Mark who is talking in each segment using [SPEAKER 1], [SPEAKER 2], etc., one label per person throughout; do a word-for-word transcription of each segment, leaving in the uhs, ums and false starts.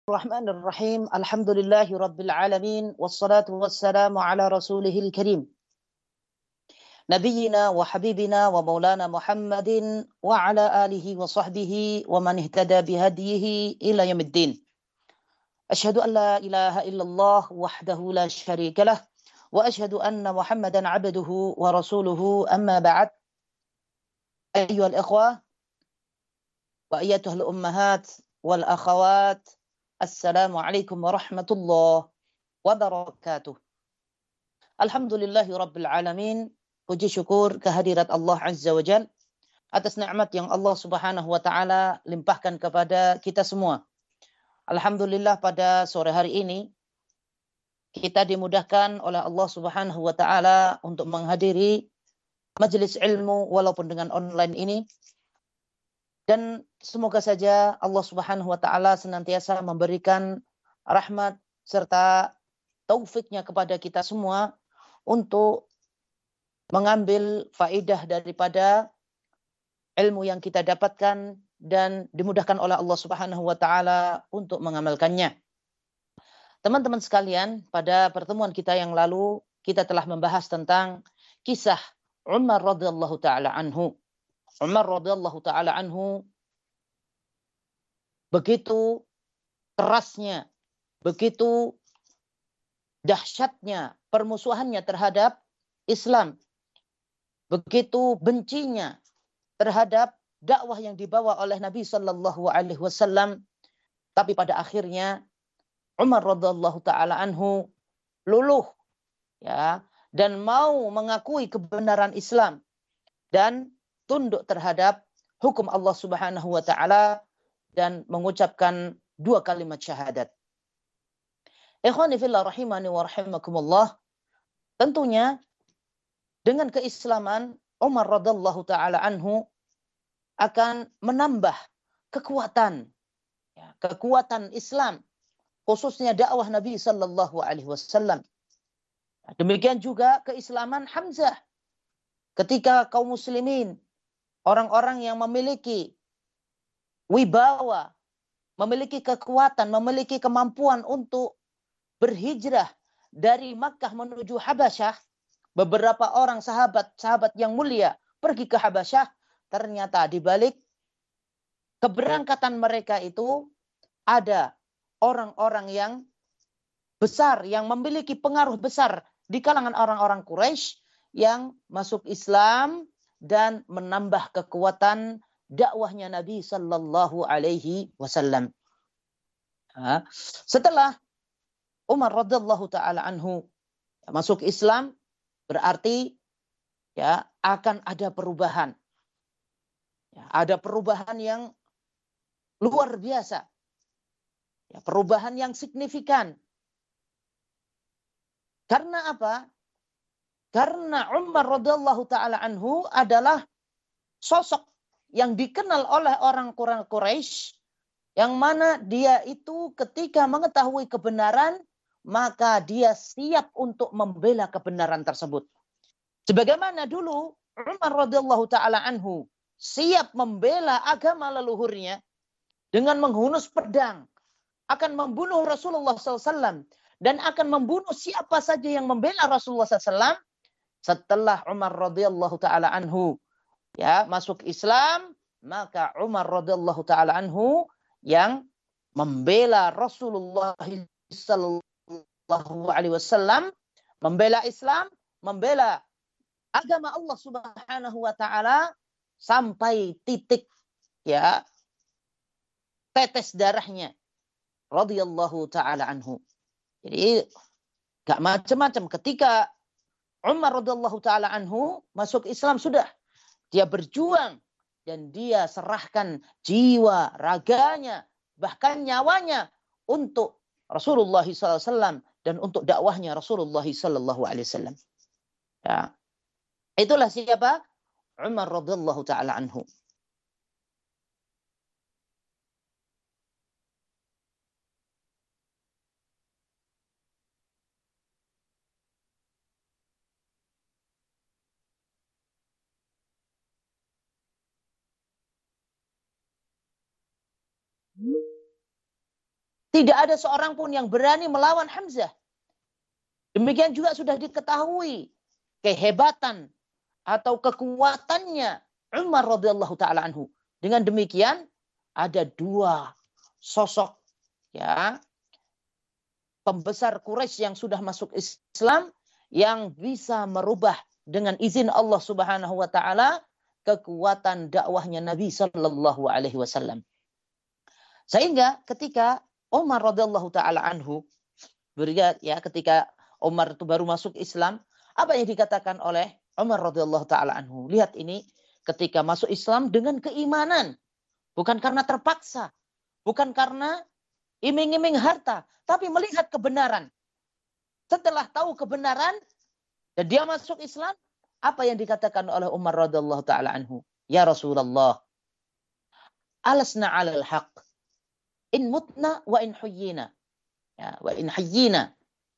[SPEAKER 1] Bismillahirrahmanirrahim. Alhamdulillahi rabbil alamin. Wassalatu wassalamu ala rasulihil karim. Nabiyyina wa habibina wa maulana Muhammadin wa ala alihi wa sahbihi wa man ihtada bihadiyihi ila yaumiddin. Asyhadu an la ilaha illallah wahdahu la syarika lah wa asyhadu anna Muhammadan abduhu wa rasuluhu amma ba'd. Ayyuhal ikhwah wa ayyatuhal ummahat wal akhawat. Assalamualaikum warahmatullahi wabarakatuh. Alhamdulillahi rabbil alamin. Puji syukur kehadirat Allah Azza wa Jal atas nikmat yang Allah Subhanahu wa taala limpahkan kepada kita semua. Alhamdulillah pada sore hari ini kita dimudahkan oleh Allah Subhanahu wa taala untuk menghadiri majelis ilmu walaupun dengan online ini. Dan semoga saja Allah Subhanahu wa taala senantiasa memberikan rahmat serta taufiknya kepada kita semua untuk mengambil faidah daripada ilmu yang kita dapatkan dan dimudahkan oleh Allah Subhanahu wa taala untuk mengamalkannya. Teman-teman sekalian, pada pertemuan kita yang lalu kita telah membahas tentang kisah Umar radhiyallahu taala anhu. Umar radhiyallahu taala anhu begitu kerasnya, begitu dahsyatnya permusuhannya terhadap Islam, begitu bencinya terhadap dakwah yang dibawa oleh Nabi sallallahu alaihi wasallam, tapi pada akhirnya Umar radhiyallahu taala anhu luluh ya dan mau mengakui kebenaran Islam dan tunduk terhadap hukum Allah Subhanahu wa taala dan mengucapkan dua kalimat syahadat. Ikhwani fillah rahimani wa rahimakumullah. Tentunya dengan keislaman Umar radhiyallahu taala anhu akan menambah kekuatan ya, kekuatan Islam khususnya dakwah Nabi sallallahu alaihi wasallam. Demikian juga keislaman Hamzah ketika kaum muslimin, orang-orang yang memiliki wibawa, memiliki kekuatan, memiliki kemampuan untuk berhijrah dari Makkah menuju Habasyah, beberapa orang sahabat-sahabat yang mulia pergi ke Habasyah, ternyata di balik keberangkatan mereka itu ada orang-orang yang besar, yang memiliki pengaruh besar di kalangan orang-orang Quraisy yang masuk Islam dan menambah kekuatan dakwahnya Nabi sallallahu alaihi wasallam. Setelah Umar radhiyallahu taala anhu masuk Islam, berarti ya akan ada perubahan. Ya, ada perubahan yang luar biasa. Ya, perubahan yang signifikan. Karena apa? Karena Umar radhiyallahu taala anhu adalah sosok yang dikenal oleh orang Quraisy yang mana dia itu ketika mengetahui kebenaran maka dia siap untuk membela kebenaran tersebut. Sebagaimana dulu Umar radhiyallahu taala anhu siap membela agama leluhurnya dengan menghunus pedang, akan membunuh Rasulullah sallallahu alaihi wasallam dan akan membunuh siapa saja yang membela Rasulullah sallallahu alaihi wasallam. Setelah Umar radhiyallahu taala anhu ya masuk Islam, maka Umar radhiyallahu taala anhu yang membela Rasulullah sallallahu alaihi wasallam, membela Islam, membela agama Allah Subhanahu wa taala sampai titik ya tetes darahnya radhiyallahu taala anhu. Jadi gak macam-macam ketika Umar radhiyallahu taala anhu masuk Islam, sudah dia berjuang dan dia serahkan jiwa, raganya, bahkan nyawanya untuk Rasulullah sallallahu alaihi wasallam dan untuk dakwahnya Rasulullah sallallahu alaihi wasallam. Ya. Itulah siapa? Umar radhiyallahu taala anhu. Tidak ada seorang pun yang berani melawan Hamzah. Demikian juga sudah diketahui kehebatan atau kekuatannya Umar radhiyallahu taala anhu. Dengan demikian ada dua sosok ya pembesar Quraisy yang sudah masuk Islam yang bisa merubah dengan izin Allah Subhanahu wa taala kekuatan dakwahnya Nabi sallallahu alaihi wasallam. Sehingga ketika Umar radhiyallahu taala anhu beriat ya ketika Umar itu baru masuk Islam, apa yang dikatakan oleh Umar radhiyallahu taala anhu? Lihat ini ketika masuk Islam dengan keimanan, bukan karena terpaksa, bukan karena iming-iming harta, tapi melihat kebenaran. Setelah tahu kebenaran dan dia masuk Islam, apa yang dikatakan oleh Umar radhiyallahu taala anhu? Ya Rasulullah, alasna 'alal haqq in mutna wa in huyyina. Ya, wa in hayyina.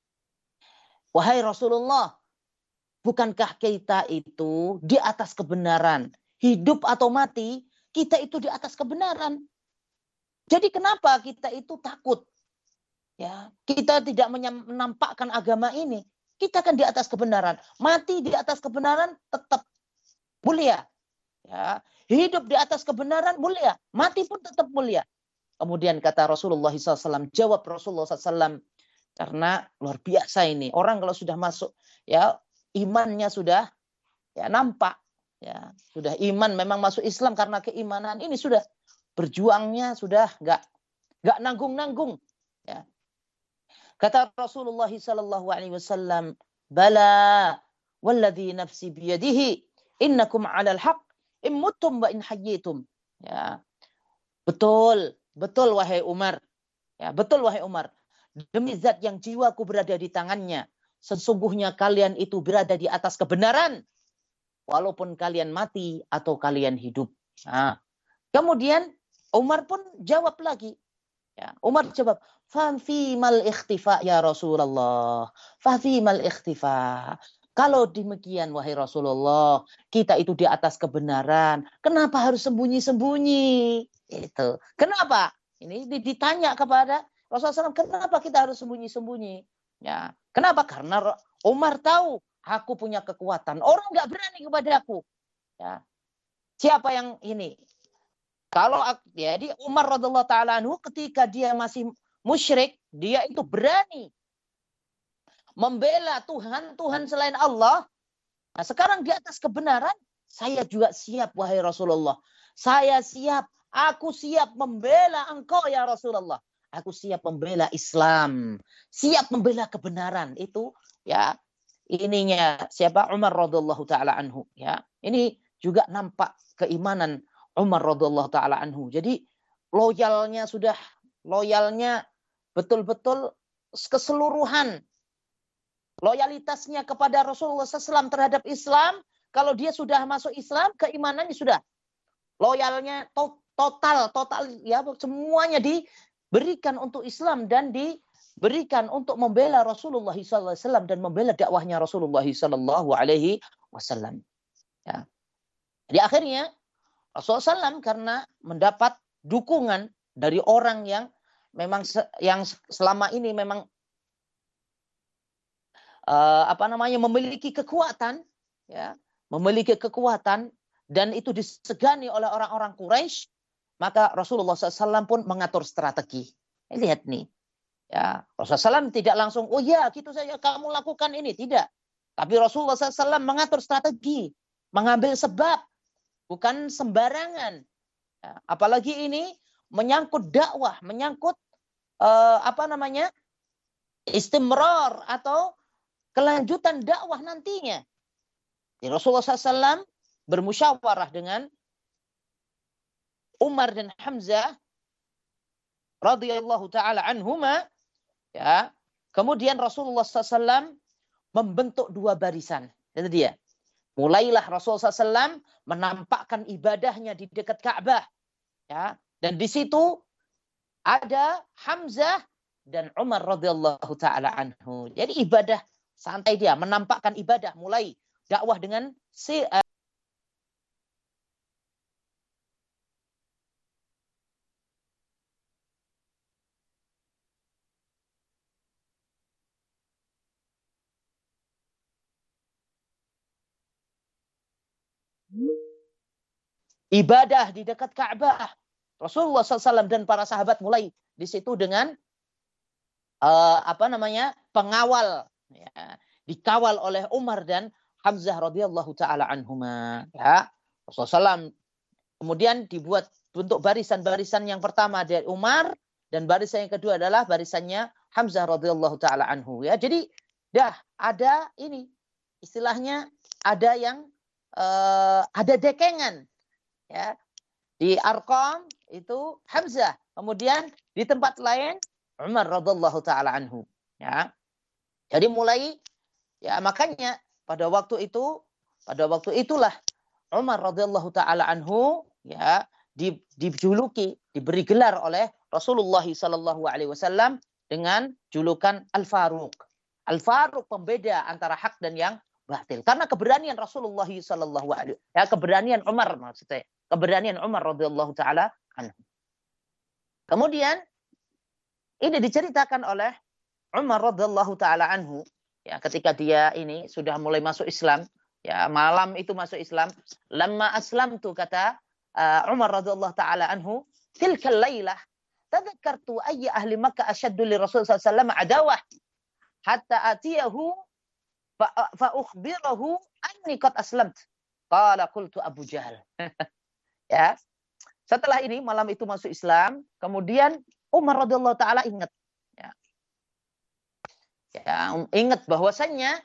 [SPEAKER 1] Wahai Rasulullah, bukankah kita itu di atas kebenaran? Hidup atau mati, kita itu di atas kebenaran. Jadi kenapa kita itu takut? Ya, kita tidak menampakkan agama ini. Kita kan di atas kebenaran. Mati di atas kebenaran tetap mulia. Ya, hidup di atas kebenaran mulia. Mati pun tetap mulia. Kemudian kata Rasulullah shallallahu alaihi wasallam, jawab Rasulullah shallallahu alaihi wasallam, karena luar biasa ini. Orang kalau sudah masuk, ya imannya sudah ya nampak. Ya, sudah iman memang masuk Islam karena keimanan ini sudah berjuangnya sudah nggak nggak nanggung-nanggung. Ya. Kata Rasulullah shallallahu alaihi wasallam, bala walladhi nafsi biyadihi innakum 'alal haqq in muttum wa in hayyitum. Ya. Betul, betul wahai Umar. Ya, betul wahai Umar. Demi zat yang jiwaku berada di tangannya, sesungguhnya kalian itu berada di atas kebenaran walaupun kalian mati atau kalian hidup. Nah, kemudian Umar pun jawab lagi. Ya, Umar jawab, "Fa fi mal ikhtifa ya Rasulullah. Fa fi mal ikhtifa." Kalau demikian wahai Rasulullah, kita itu di atas kebenaran, kenapa harus sembunyi-sembunyi? Itu. Kenapa? Ini ditanya kepada Rasulullah shallallahu alaihi wasallam, kenapa kita harus sembunyi-sembunyi? Ya, kenapa? Karena Umar tahu aku punya kekuatan. Orang nggak berani kepadaku. Ya. Siapa yang ini? Kalau jadi Umar radhiyallahu taala anhu ketika dia masih musyrik, dia itu berani membela Tuhan, Tuhan selain Allah. Nah, sekarang di atas kebenaran, saya juga siap wahai Rasulullah. Saya siap, aku siap membela engkau ya Rasulullah. Aku siap membela Islam, siap membela kebenaran. Itu ya ininya siapa? Umar radhiyallahu taala anhu, ya. Ini juga nampak keimanan Umar radhiyallahu taala anhu. Jadi loyalnya sudah loyalnya betul-betul keseluruhan. Loyalitasnya kepada Rasulullah shallallahu alaihi wasallam terhadap Islam, kalau dia sudah masuk Islam, keimanannya sudah loyalnya to total, total ya semuanya diberikan untuk Islam dan diberikan untuk membela Rasulullah shallallahu alaihi wasallam dan membela dakwahnya Rasulullah shallallahu alaihi wasallam. Ya. Jadi akhirnya Rasulullah shallallahu alaihi wasallam karena mendapat dukungan dari orang yang memang yang selama ini memang Uh, apa namanya memiliki kekuatan, ya, memiliki kekuatan dan itu disegani oleh orang-orang Quraisy, maka Rasulullah shallallahu alaihi wasallam pun mengatur strategi. Lihat nih, ya Rasulullah shallallahu alaihi wasallam tidak langsung, oh ya gitu saja kamu lakukan ini, tidak. Tapi Rasulullah shallallahu alaihi wasallam mengatur strategi, mengambil sebab, bukan sembarangan. Ya, apalagi ini menyangkut dakwah, menyangkut uh, apa namanya istimrar atau kelanjutan dakwah nantinya. Jadi Rasulullah shallallahu alaihi wasallam bermusyawarah dengan Umar dan Hamzah radhiyallahu taala anhuma, ya. Kemudian Rasulullah shallallahu alaihi wasallam membentuk dua barisan. Itu dia. Mulailah Rasulullah shallallahu alaihi wasallam menampakkan ibadahnya di dekat Ka'bah, ya. Dan di situ ada Hamzah dan Umar radhiyallahu taala anhu. Jadi ibadah santai dia menampakkan ibadah, mulai dakwah dengan si uh, ibadah di dekat Ka'bah. Rasulullah shallallahu alaihi wasallam dan para sahabat mulai di situ dengan uh, apa namanya pengawal, ya, dikawal oleh Umar dan Hamzah radhiyallahu taala anhuma. Ya, Rasulullah shallallahu alaihi wasallam kemudian dibuat bentuk barisan-barisan yang pertama dari Umar dan barisan yang kedua adalah barisannya Hamzah radhiyallahu taala anhu. Ya, jadi dah ada ini istilahnya ada yang uh, ada dekengan. Ya, di Arqam itu Hamzah, kemudian di tempat lain Umar radhiyallahu taala anhu. Ya, jadi mulai ya makanya pada waktu itu pada waktu itulah Umar radhiyallahu taala anhu ya di, dijuluki diberi gelar oleh Rasulullah sallallahu alaihi wasallam dengan julukan Al-Faruq. Al-Faruq pembeda antara hak dan yang batil. Karena keberanian Rasulullah sallallahu alaihi wasallam, ya keberanian Umar maksudnya, keberanian Umar radhiyallahu taala anhu. Kemudian ini diceritakan oleh Umar radhiyallahu taala anhu ya ketika dia ini sudah mulai masuk Islam, ya malam itu masuk Islam, lamma aslamtu kata uh, Umar radhiyallahu taala anhu, tilka lailah tadhakkartu ayya ahli Makkah ashaddu li Rasul sallallahu alaihi wasallam adawah hatta atiyahu fa, fa ukhbirahu anni qad aslamt. Qala qultu Abu Jahal. Ya. Setelah ini malam itu masuk Islam, kemudian Umar radhiyallahu taala ingat ya. Ya, ingat bahwasannya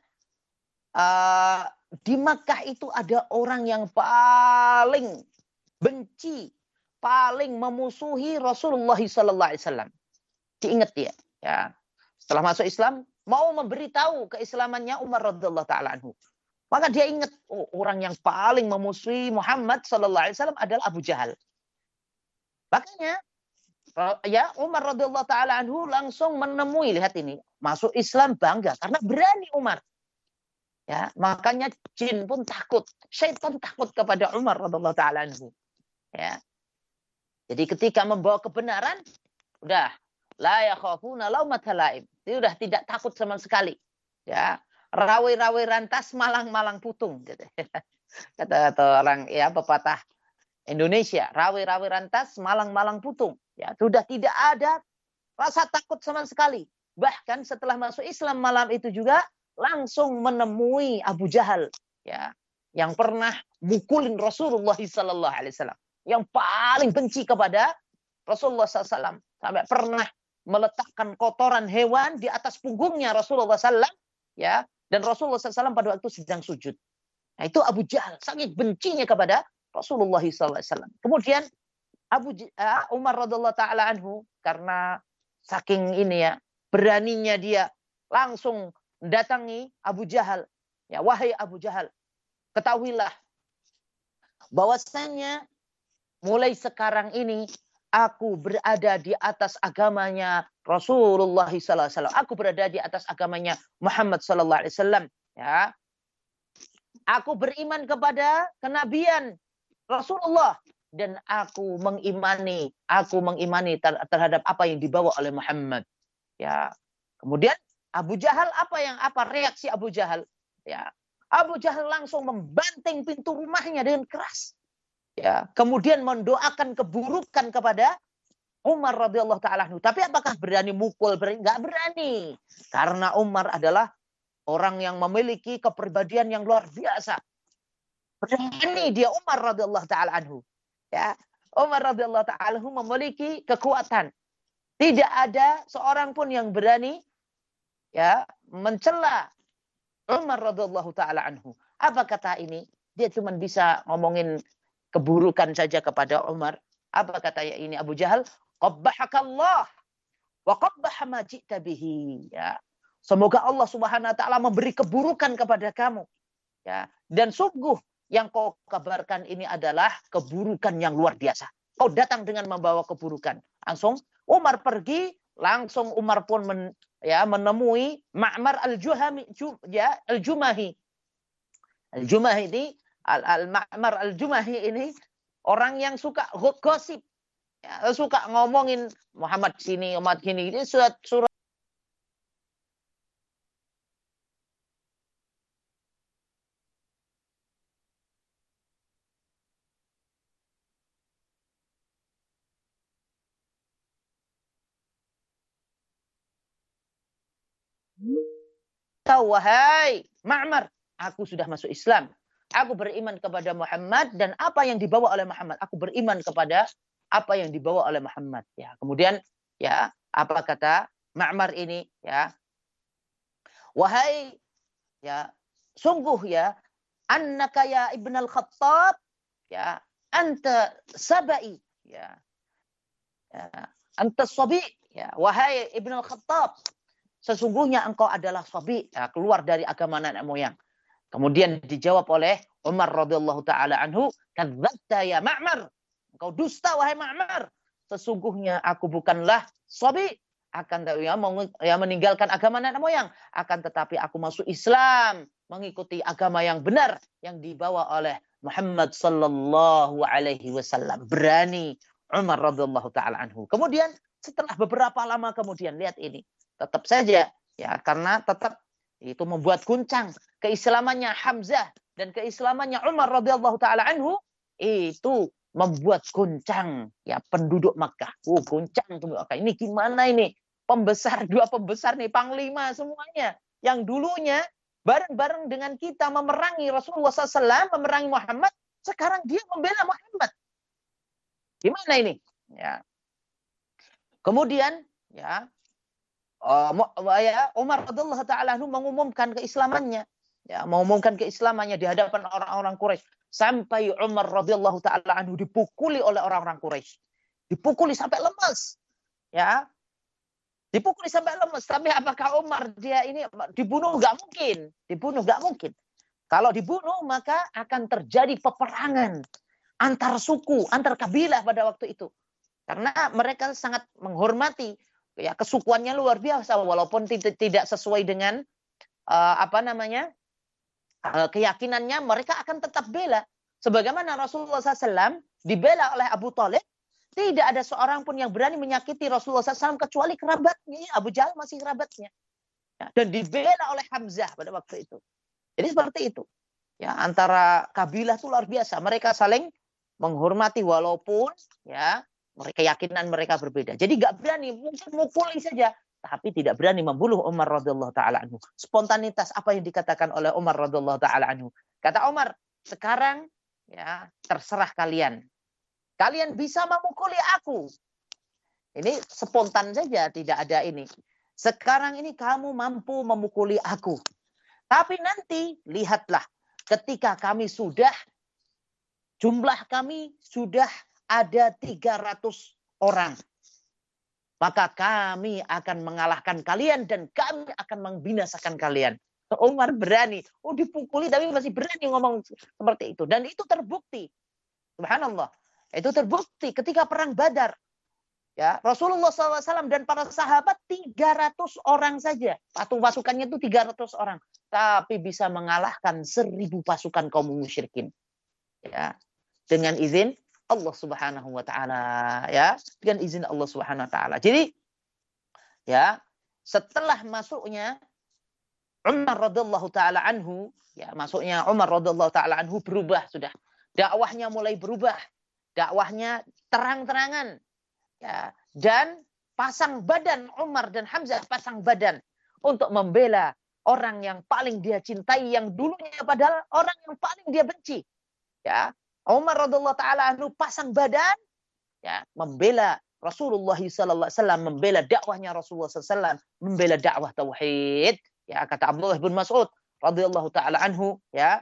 [SPEAKER 1] uh, di Makkah itu ada orang yang paling benci, paling memusuhi Rasulullah sallallahu alaihi wasallam. Diingat dia, ya. Setelah masuk Islam, mau memberitahu keislamannya Umar radhiyallahu taala anhu. Maka dia ingat, oh, orang yang paling memusuhi Muhammad sallallahu alaihi wasallam adalah Abu Jahal. Makanya ya Umar radhiyallahu taala anhu langsung menemui, lihat ini, masuk Islam bangga karena berani Umar. Ya, makanya jin pun takut, syaitan takut kepada Umar radhiyallahu taala anhu. Ya. Jadi ketika membawa kebenaran, udah la yakhafuna laumata laim. Dia udah tidak takut sama sekali. Ya, rawe-rawe rantas, malang-malang putung gitu. Kata, kata orang ya pepatah Indonesia, rawe-rawe rantas, malang-malang putung. Ya, sudah tidak ada rasa takut sama sekali. Bahkan setelah masuk Islam malam itu juga langsung menemui Abu Jahal, ya, yang pernah mukulin Rasulullah sallallahu alaihi wasallam, yang paling benci kepada Rasulullah sallallahu alaihi wasallam, sampai pernah meletakkan kotoran hewan di atas punggungnya Rasulullah sallallahu alaihi wasallam, ya, dan Rasulullah sallallahu alaihi wasallam pada waktu sedang sujud. Nah, itu Abu Jahal sangat bencinya kepada Rasulullah sallallahu alaihi wasallam. Kemudian Abu uh, Umar radhiyallahu taala anhu karena saking ini ya beraninya dia langsung datangi Abu Jahal. Ya, wahai Abu Jahal, ketahuilah bahwasanya mulai sekarang ini aku berada di atas agamanya Rasulullah sallallahu alaihi wasallam. Aku berada di atas agamanya Muhammad sallallahu alaihi wasallam, ya. Aku beriman kepada kenabian Rasulullah dan aku mengimani, aku mengimani terhadap apa yang dibawa oleh Muhammad. Ya. Kemudian Abu Jahal apa yang apa reaksi Abu Jahal? Ya. Abu Jahal langsung membanting pintu rumahnya dengan keras. Ya, kemudian mendoakan keburukan kepada Umar radhiyallahu taala anhu. Tapi apakah berani mukul? Enggak berani. Karena Umar adalah orang yang memiliki kepribadian yang luar biasa. Berani dia Umar radhiyallahu taala anhu. Ya, Umar radhiyallahu taala anhu memiliki kekuatan. Tidak ada seorang pun yang berani ya mencela Umar radhiyallahu taala anhu. Apa kata ini? Dia cuma bisa ngomongin keburukan saja kepada Umar. Apa kata ini Abu Jahal? Qabbahakallah wa qabbaha ma ji'ta bihi. Ya. Semoga Allah Subhanahu wa taala memberi keburukan kepada kamu. Ya, dan sungguh yang kau kabarkan ini adalah keburukan yang luar biasa. Kau datang dengan membawa keburukan. Langsung Umar pergi, langsung Umar pun men, ya, menemui Ma'mar al-Juhami, ya, al-Jumahi. Al-Jumahi ini, al-Ma'mar al-Jumahi ini orang yang suka gosip, ya, suka ngomongin Muhammad sini, umat sini. Ini surat surat beritahu, wahai Ma'mar, aku sudah masuk Islam. Aku beriman kepada Muhammad dan apa yang dibawa oleh Muhammad. Aku beriman kepada apa yang dibawa oleh Muhammad. Ya, kemudian ya, apa kata Ma'mar ini? Ya, wahai, ya, sungguh ya, annaka ya Ibn al-Khattab, ya, anta sabai, ya, ya anta sabi, ya, wahai Ibn al-Khattab, sesungguhnya engkau adalah sabi, ya, keluar dari agama nenek moyang. Kemudian dijawab oleh Umar radhiyallahu taala anhu, kadzabta ya Ma'mar, engkau dusta wahai Ma'mar, sesungguhnya aku bukanlah sabi, akan ya, ya meninggalkan agama nenek moyang, akan tetapi aku masuk Islam, mengikuti agama yang benar yang dibawa oleh Muhammad sallallahu alaihi wasallam. Berani Umar radhiyallahu taala anhu. Kemudian setelah beberapa lama kemudian, lihat ini, tetap saja ya, karena tetap itu membuat guncang keislamannya Hamzah dan keislamannya Umar radhiyallahu taala anhu, itu membuat guncang ya penduduk Makkah. Oh, guncang penduduk Makkah. Ini gimana ini? Pembesar, dua pembesar nih, panglima semuanya, yang dulunya bareng-bareng dengan kita memerangi Rasulullah sallallahu alaihi wasallam, memerangi Muhammad, sekarang dia membela Muhammad. Gimana ini? Ya. Kemudian ya, Uh, ya, Umar radhiyallahu taala anhu mengumumkan keislamannya, ya, mengumumkan keislamannya di hadapan orang-orang Quraisy, sampai Umar radhiyallahu taala anhu dipukuli oleh orang-orang Quraisy, dipukuli sampai lemas, ya, dipukuli sampai lemas. Tapi apakah Umar dia ini dibunuh? Nggak mungkin, dibunuh nggak mungkin. Kalau dibunuh maka akan terjadi peperangan antar suku, antar kabilah pada waktu itu, karena mereka sangat menghormati. Ya, kesukuannya luar biasa, walaupun tidak tidak sesuai dengan uh, apa namanya uh, keyakinannya, mereka akan tetap bela. Sebagaimana Rasulullah sallallahu alaihi wasallam dibela oleh Abu Thalib, tidak ada seorang pun yang berani menyakiti Rasulullah sallallahu alaihi wasallam kecuali kerabatnya. Abu Jahal masih kerabatnya, ya, dan dibela oleh Hamzah pada waktu itu. Jadi seperti itu. Ya, antara kabilah itu luar biasa. Mereka saling menghormati walaupun ya mereka keyakinan mereka berbeda. Jadi nggak berani, mungkin mukuli saja, tapi tidak berani membunuh Umar radhiyallahu taala anhu. Spontanitas apa yang dikatakan oleh Umar radhiyallahu taala anhu. Kata Umar, sekarang ya terserah kalian. Kalian bisa memukuli aku. Ini spontan saja, tidak ada ini. Sekarang ini kamu mampu memukuli aku. Tapi nanti lihatlah, ketika kami sudah, jumlah kami sudah ada tiga ratus orang, maka kami akan mengalahkan kalian dan kami akan membinasakan kalian. Umar berani, oh dipukuli tapi masih berani ngomong seperti itu. Dan itu terbukti, subhanallah, itu terbukti ketika perang Badar. Ya, Rasulullah shallallahu alaihi wasallam dan para sahabat tiga ratus orang saja, pasukannya itu tiga ratus orang, tapi bisa mengalahkan seribu pasukan kaum musyrikin. Ya, dengan izin Allah Subhanahu wa taala, ya, dengan izin Allah Subhanahu wa taala. Jadi ya, setelah masuknya Umar radhiyallahu taala anhu, ya, masuknya Umar radhiyallahu taala anhu berubah sudah. Dakwahnya mulai berubah. Dakwahnya terang-terangan. Ya, dan pasang badan Umar dan Hamzah pasang badan untuk membela orang yang paling dia cintai, yang dulunya padahal orang yang paling dia benci. Ya, Umar radhiyallahu taala anhu pasang badan, ya, membela Rasulullah sallallahu alaihi wasallam, membela dakwahnya Rasulullah sallallahu alaihi wasallam, membela dakwah tauhid. Ya, kata Abdullah bin Mas'ud radhiyallahu taala anhu, ya.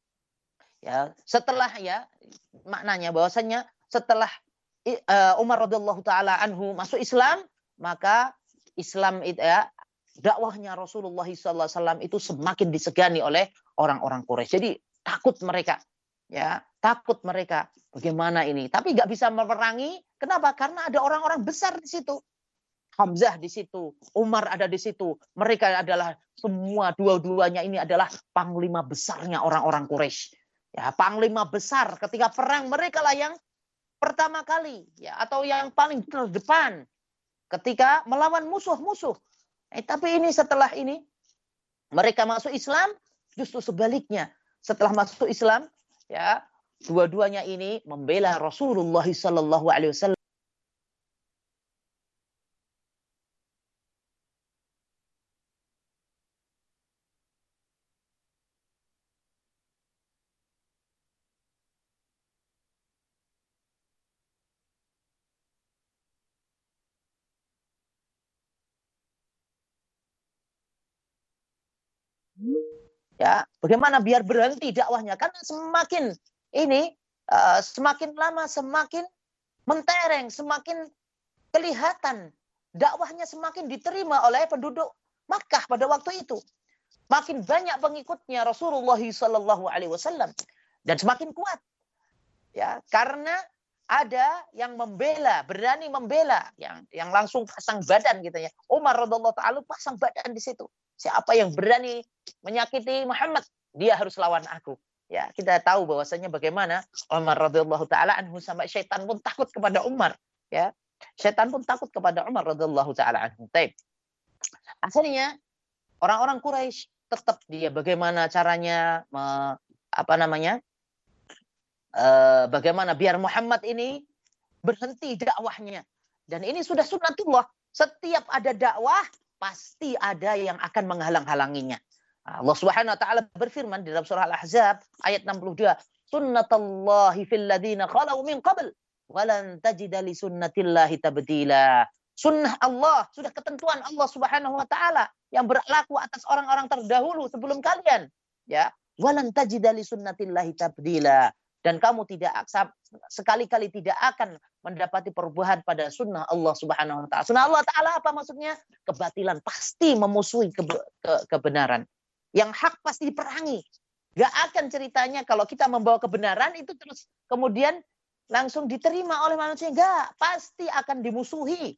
[SPEAKER 1] Ya, setelah ya, maknanya bahwasanya setelah uh, Umar radhiyallahu taala anhu masuk Islam, maka Islam itu ya, dakwahnya Rasulullah sallallahu alaihi wasallam itu semakin disegani oleh orang-orang Quraisy. Jadi takut mereka. Ya, takut mereka. Bagaimana ini? Tapi nggak bisa memerangi. Kenapa? Karena ada orang-orang besar di situ. Hamzah di situ, Umar ada di situ. Mereka adalah semua dua-duanya ini adalah panglima besarnya orang-orang Quraisy. Ya, panglima besar ketika perang, mereka lah yang pertama kali, ya, atau yang paling terdepan ketika melawan musuh-musuh. Eh, tapi ini setelah ini mereka masuk Islam, justru sebaliknya. Setelah masuk Islam, ya, dua-duanya ini membela Rasulullah sallallahu alaihi wasallam. Ya, bagaimana biar berhenti dakwahnya? Karena semakin ini uh, semakin lama semakin mentereng, semakin kelihatan dakwahnya semakin diterima oleh penduduk Makkah pada waktu itu. Makin banyak pengikutnya Rasulullah Shallallahu Alaihi Wasallam dan semakin kuat. Ya, karena ada yang membela, berani membela, yang yang langsung pasang badan gitu ya. Umar radhiyallahu taala pasang badan di situ. Siapa yang berani menyakiti Muhammad, dia harus lawan aku. Ya, kita tahu bahwasanya bagaimana Umar radhiyallahu taala anhu sampai syaitan pun takut kepada Umar, ya. Syaitan pun takut kepada Umar radhiyallahu taala anhu. Baik. Akhirnya orang-orang Quraisy tetap dia bagaimana caranya me, apa namanya? Uh, bagaimana biar Muhammad ini berhenti dakwahnya. Dan ini sudah sunnatullah. Setiap ada dakwah, pasti ada yang akan menghalang-halanginya. Allah Subhanahu wa taala berfirman di dalam surah Al-Ahzab ayat enam puluh dua, "Sunnatullahi fil ladzina khalau min qabl, walan tajida li sunnatillahi tabdila." Sunnah Allah, sudah ketentuan Allah Subhanahu wa taala yang berlaku atas orang-orang terdahulu sebelum kalian, ya. Walan tajida li sunnatillahi tabdila. Dan kamu tidak sekali-kali tidak akan mendapati perubahan pada sunnah Allah Subhanahu wa taala. Sunnah Allah taala apa maksudnya? Kebatilan pasti memusuhi ke, ke, kebenaran. Yang hak pasti diperangi. Gak akan ceritanya kalau kita membawa kebenaran itu terus kemudian langsung diterima oleh manusia. Enggak, pasti akan dimusuhi.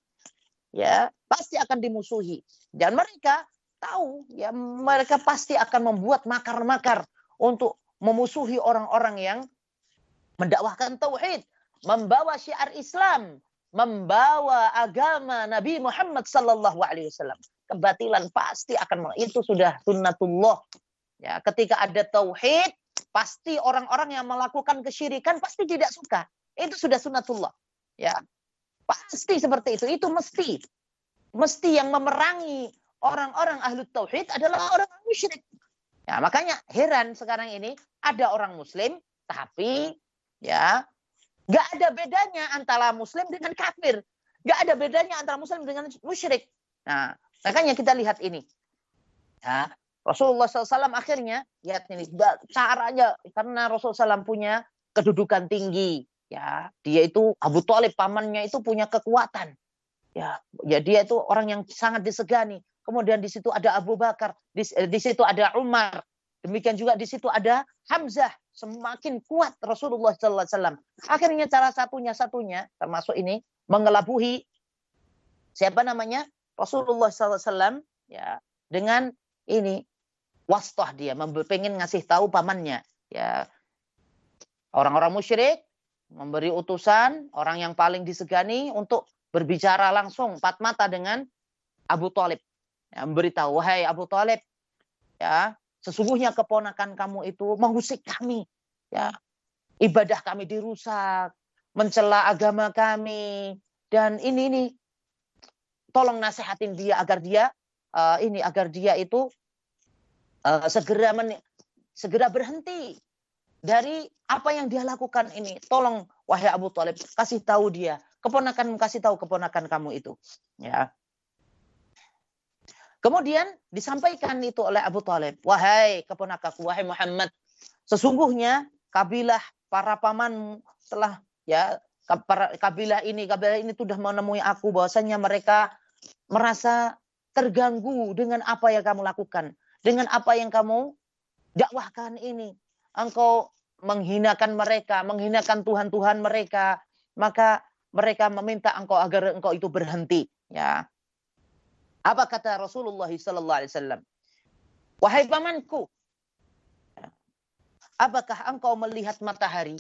[SPEAKER 1] Ya, pasti akan dimusuhi. Dan mereka tahu ya mereka pasti akan membuat makar-makar untuk memusuhi orang-orang yang mendakwahkan tauhid, membawa syiar Islam, membawa agama Nabi Muhammad sallallahu alaihi wasallam. Kebatilan pasti akan, itu sudah sunnatullah. Ya, ketika ada tauhid, pasti orang-orang yang melakukan kesyirikan pasti tidak suka. Itu sudah sunnatullah. Ya. Pasti seperti itu. Itu mesti. Mesti yang memerangi orang-orang ahlu tauhid adalah orang musyrik. Ya, makanya heran sekarang ini ada orang muslim tapi ya, nggak ada bedanya antara Muslim dengan kafir, nggak ada bedanya antara Muslim dengan musyrik. Nah, makanya kita lihat ini. Ya, Rasulullah shallallahu alaihi wasallam akhirnya lihat ini caranya karena Rasulullah shallallahu alaihi wasallam punya kedudukan tinggi. Ya, dia itu Abu Thalib pamannya itu punya kekuatan. Ya, ya dia itu orang yang sangat disegani. Kemudian di situ ada Abu Bakar, di, di situ ada Umar. Demikian juga di situ ada Hamzah, semakin kuat Rasulullah shallallahu alaihi wasallam. Akhirnya cara satunya satunya termasuk ini mengelabuhi siapa namanya Rasulullah shallallahu alaihi wasallam ya dengan ini wastah dia pengen ngasih tahu pamannya ya orang-orang musyrik memberi utusan orang yang paling disegani untuk berbicara langsung empat mata dengan Abu Thalib ya, memberitahu wahai Abu Thalib ya sesungguhnya keponakan kamu itu mengusik kami, ya ibadah kami dirusak, mencela agama kami, dan ini ini tolong nasihatin dia agar dia uh, ini agar dia itu uh, segera men, segera berhenti dari apa yang dia lakukan ini. Tolong wahai Abu Thalib kasih tahu dia, keponakanmu kasih tahu keponakan kamu itu, ya. Kemudian disampaikan itu oleh Abu Thalib, wahai keponakanku, wahai Muhammad, sesungguhnya kabilah para paman telah ya kabilah ini kabilah ini sudah menemui aku bahwasanya mereka merasa terganggu dengan apa yang kamu lakukan, dengan apa yang kamu dakwahkan ini. Engkau menghinakan mereka, menghinakan Tuhan-Tuhan mereka, maka mereka meminta engkau agar engkau itu berhenti, ya. Apa kata Rasulullah sallallahu alaihi wasallam? Wahai pamanku, apakah engkau melihat matahari?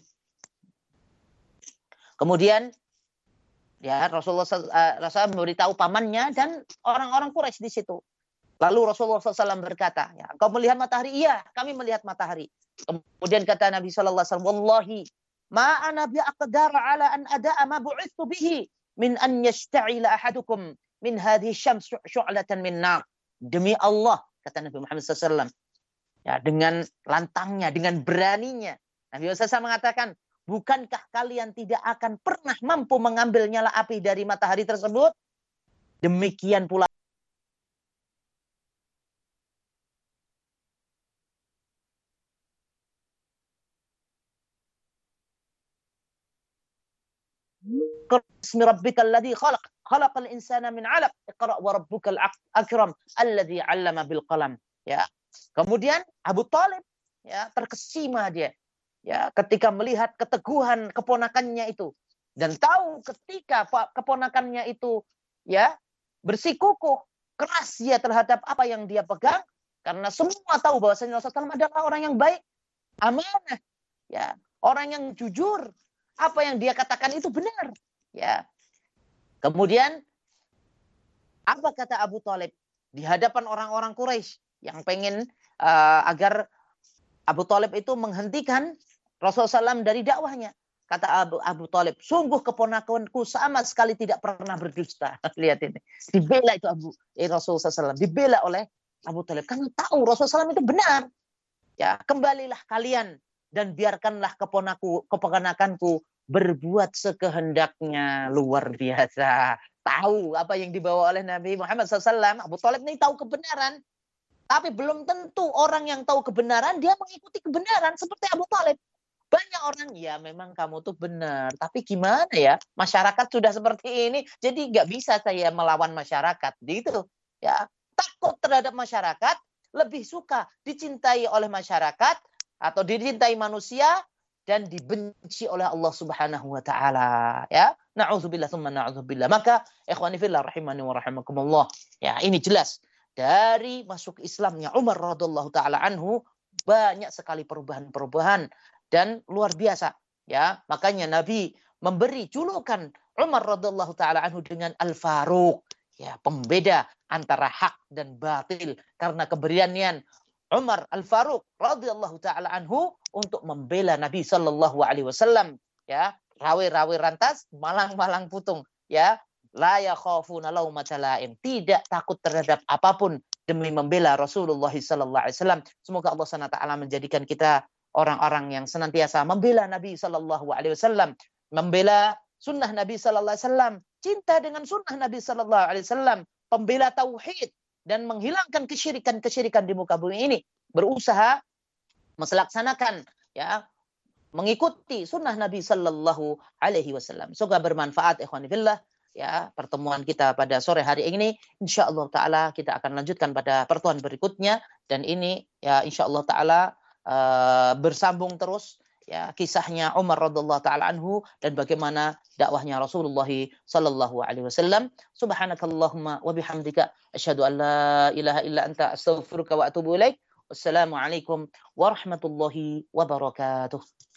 [SPEAKER 1] Kemudian ya Rasulullah Rasulullah memberitahu pamannya dan orang-orang Quraisy di situ. Lalu Rasulullah shallallahu alaihi wasallam berkata, ya, engkau melihat matahari? Iya, kami melihat matahari. Kemudian kata Nabi sallallahu alaihi wasallam, wallahi ma ana biaqdar ala an ada'a ma bu'ithu bihi min an yashta'ila ahadukum min hadhihi syams syu'latan min nar. Demi Allah, kata Nabi Muhammad sallallahu alaihi wasallam, ya, dengan lantangnya, dengan beraninya, Nabi sallallahu alaihi wasallam mengatakan, bukankah kalian tidak akan pernah mampu mengambil nyala api dari matahari tersebut? Demikian pula Iqra bismi rabbikal ladzi khalaq, khalaqal insana min 'alaq, Iqra wa rabbukal akram, alladzi 'allama bil qalam. Ya. Kemudian Abu Thalib ya terkesima dia ya ketika melihat keteguhan keponakannya itu dan tahu ketika keponakannya itu ya bersikukuh keras dia terhadap apa yang dia pegang, karena semua tahu bahwasanya Rasulullah adalah orang yang baik, amanah, ya, orang yang jujur, apa yang dia katakan itu benar, ya. Kemudian apa kata Abu Thalib di hadapan orang-orang Quraisy yang pengen uh, agar Abu Thalib itu menghentikan Rasulullah shallallahu alaihi wasallam dari dakwahnya? Kata Abu, Abu Thalib, sungguh keponakanku sama sekali tidak pernah berdusta. Lihat ini. Dibela itu Abu eh, Rasulullah shallallahu alaihi wasallam. Dibela oleh Abu Thalib. Karena tahu Rasulullah shallallahu alaihi wasallam itu benar. Ya, kembalilah kalian dan biarkanlah keponaku, keponakanku berbuat sekehendaknya. Luar biasa. Tahu apa yang dibawa oleh Nabi Muhammad shallallahu alaihi wasallam. Abu Thalib ini tahu kebenaran. Tapi belum tentu orang yang tahu kebenaran, dia mengikuti kebenaran. Seperti Abu Thalib. Banyak orang, ya memang kamu tuh benar. Tapi gimana ya, masyarakat sudah seperti ini. Jadi nggak bisa saya melawan masyarakat. Gitu. Ya, takut terhadap masyarakat, lebih suka dicintai oleh masyarakat, atau dicintai manusia, dan dibenci oleh Allah Subhanahu wa Ta'ala. Ya, na'udzubillah, thumma na'udzubillah. Maka, ikhwani fillah rahimani wa rahimakumullah. Ya, ini jelas. Dari masuk Islamnya Umar radhiyallahu taala anhu, banyak sekali perubahan-perubahan dan luar biasa, ya. Makanya Nabi memberi julukan Umar radhiyallahu taala anhu dengan Al-Faruq, ya, pembeda antara hak dan batil, karena keberanian Umar Al-Faruq radhiyallahu taala anhu untuk membela Nabi sallallahu alaihi wasallam, ya. Rawi-rawi rantas, malang-malang putung, ya. La yakhafuna laumata laim, tidak takut terhadap apapun demi membela Rasulullah sallallahu alaihi wasallam. Semoga Allah subhanahu wa taala menjadikan kita orang-orang yang senantiasa membela Nabi sallallahu alaihi wasallam, membela sunnah Nabi sallallahu alaihi wasallam, cinta dengan sunnah Nabi sallallahu alaihi wasallam, pembela tauhid dan menghilangkan kesyirikan-kesyirikan di muka bumi ini, berusaha melaksanakan, ya, mengikuti sunnah Nabi sallallahu alaihi wasallam. Semoga bermanfaat ikhwani fillah. Ya, pertemuan kita pada sore hari ini, insyaallah taala kita akan lanjutkan pada pertemuan berikutnya, dan ini ya insyaallah taala uh, bersambung terus, ya, kisahnya Umar radhiyallahu taala anhu dan bagaimana dakwahnya Rasulullah sallallahu alaihi wasallam. Subhanakallahumma wa bihamdika asyhadu an la ilaha illa anta astaghfiruka wa atubu ilaik. Wassalamualaikum warahmatullahi wabarakatuh.